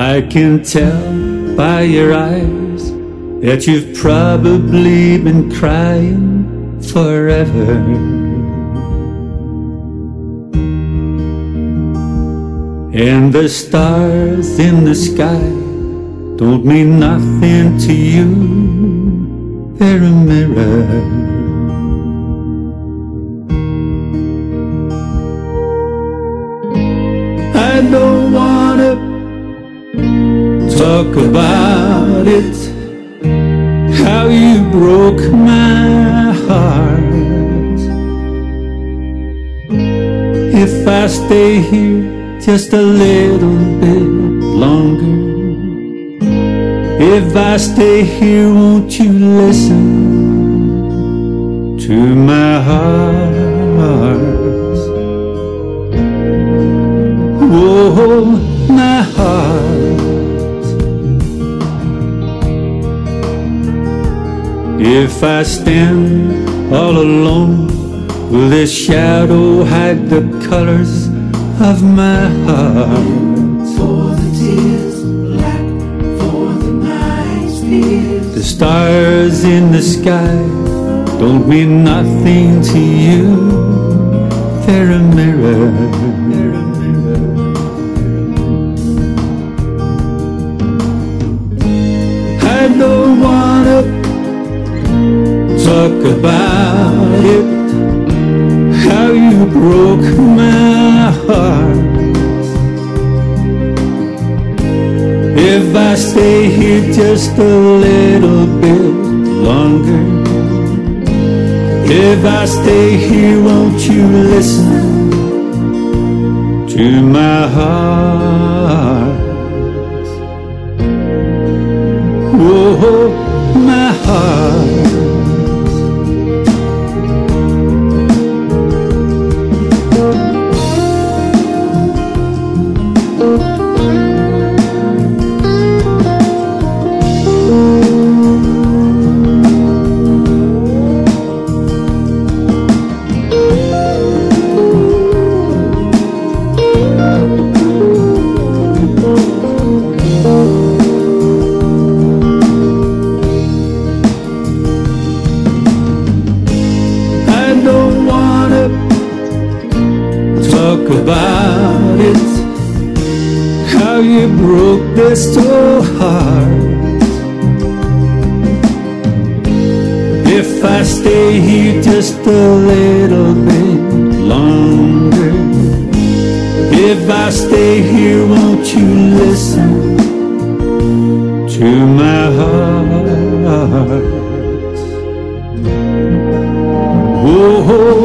I can tell by your eyes that you've probably been crying forever. And the stars in the sky don't mean nothing to you, they're a mirror. I don't wanna talk about it, how you broke my heart. If I stay here just a little bit longer, if I stay here, won't you listen to my heart? Oh, my heart. If I stand all alone, will this shadow hide the colors of my heart? For the tears black, for the night's fears. The stars in the sky don't mean nothing to you, they're a mirror. I don't wanna talk about it, how you broke my heart. If I stay here just a little bit longer, if I stay here, won't you listen to my heart? Oh, my heart. Talk about it, how you broke this so hard. If I stay here just a little bit longer, if I stay here, won't you listen to my heart? Oh,